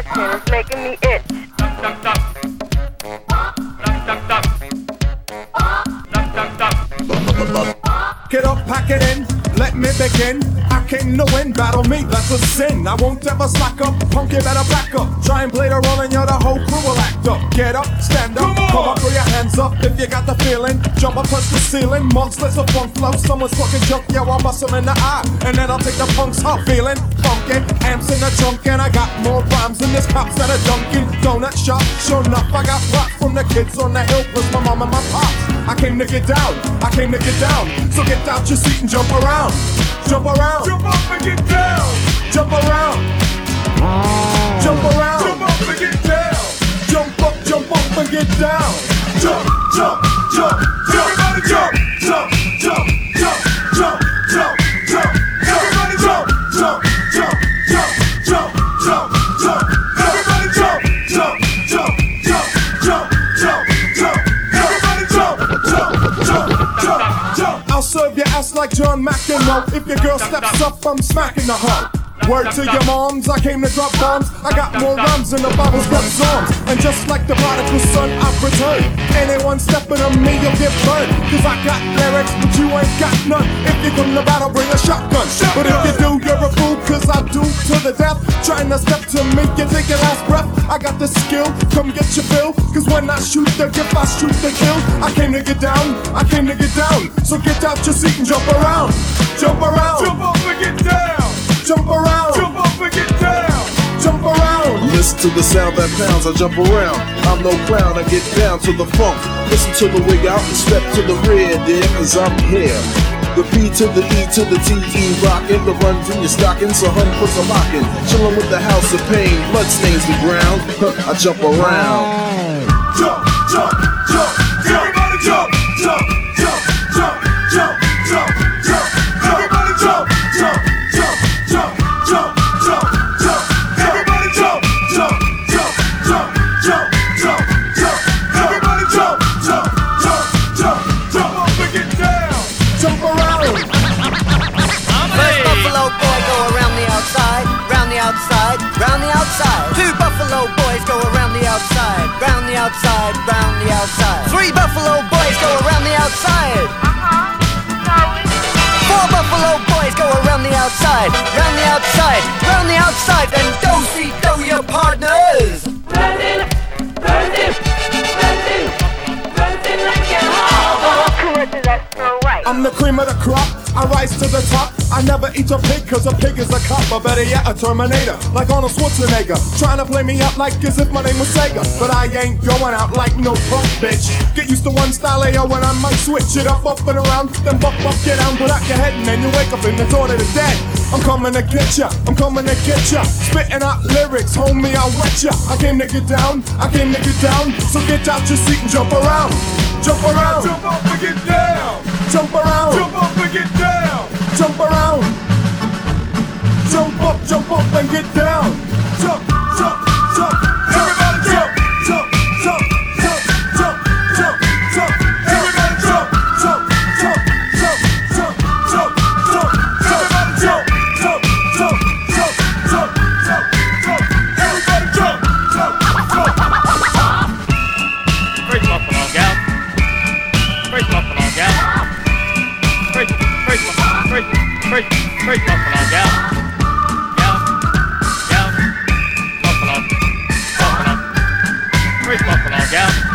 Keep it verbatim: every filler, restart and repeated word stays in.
and it's making me itch. Duck, duck, duck. Duck, duck, duck. Duck, duck, duck. Get up, pack it in, let me begin. I came to win, battle me, that's a sin. I won't ever slack up, punk, you better back up. Try and play the role and you're the whole crew will act up. Get up, stand up, come, come up, throw your hands up if you got the feeling. Jump up, touch the ceiling, monsters of funk flow. Someone's fucking junk, yo, I'll bust them in the eye. And then I'll take the punks out, feeling funky. Amps in the trunk and I got more rhymes than this cops at a Dunkin' Donut shop. Sure enough, I got props from the kids on the hill, plus my mom and my pops. I came to get down, I came to get down. So get out your seat and jump around. Jump around. Jump up and get down. Jump around. Jump around. Jump up and get down. Jump up, jump up and get down. Jump, jump, jump, jump, Everybody jump, jump, jump, jump, jump, jump, jump, Everybody jump, jump, jump, jump, jump, jump, jump, Everybody jump, jump, jump, jump, jump, jump, jump, Everybody jump. jump, jump, jump, jump. I'll serve your ass like John McEnroe. If your girl steps up, I'm smacking the hoe. Word to your moms, I came to drop bombs. I got more rhymes than the Bible's got songs. And just like the prodigal son, I've returned. Anyone stepping on me, you'll get burned. Cause I got lyrics, but you ain't got none. If you come to battle, bring a shotgun. But if you do, you're a fool, cause I do to the death. Trying to step to me, you take your last breath. I got the skill, come get your fill. Cause when I shoot the gift, I shoot the kill. I came to get down, I came to get down. So get out your seat and jump around. Jump around. Jump up and get down. Jump around. Jump up and get down. Jump around. Listen to the sound that pounds, I jump around. I'm no clown, I get down to the funk. Listen to the wig out and step to the rear, dear, cause I'm here. The P to the E to the T E, rockin'. The runs in your stocking, so hun puts a lockin'. Chillin' with the house of pain, blood stains the ground. I jump around. Jump, jump, jump, jump, Everybody jump. jump, jump, jump, jump, jump, jump, Everybody jump. jump, jump, jump, jump, jump, jump, Everybody jump. jump, jump, jump, jump, jump, jump, Everybody jump. jump, jump, jump, Jump up and get down. jump around. First Buffalo boy go around the outside, round the outside, round the outside. Two Buffalo boys go around the outside, round the outside, round the outside. Three Buffalo boys go around the outside. Four Buffalo boys go around the outside, round the outside, round the outside. And do-si-do your partners. Running, running, running, running like a hawk. That's so right. I'm the cream of the crop, I rise to the top. I never eat a pig cause a pig is a cop. Or better yet, a Terminator, like Arnold Schwarzenegger. Trying to play me up like as if my name was Sega. But I ain't going out like no punk bitch. Get used to one style A O when I might switch it up, up and around. Then buck, buck, get down, put out your head and then you wake up in the door to the dead. I'm coming to get ya, I'm coming to get ya. Spitting out lyrics, homie, I'll wet ya. I came to get down, I came to get down. So get out your seat and jump around. Jump around, Jump up and get down. jump around. Jump up and get down. Jump around. Jump up, jump up and get down. Jump, jump, jump, Everybody jump. jump, jump, jump, jump, jump, jump. Everybody jump. Jump, jump, jump, jump, jump, jump, Everybody jump. jump, jump, jump, jump, jump, jump. Everybody jump. Jump, jump. First Buffalo gal. First Buffalo gal. First, first, first, first, first Buffalo gal. Gal, gal, Buffalo, Buffalo. First Buffalo gal.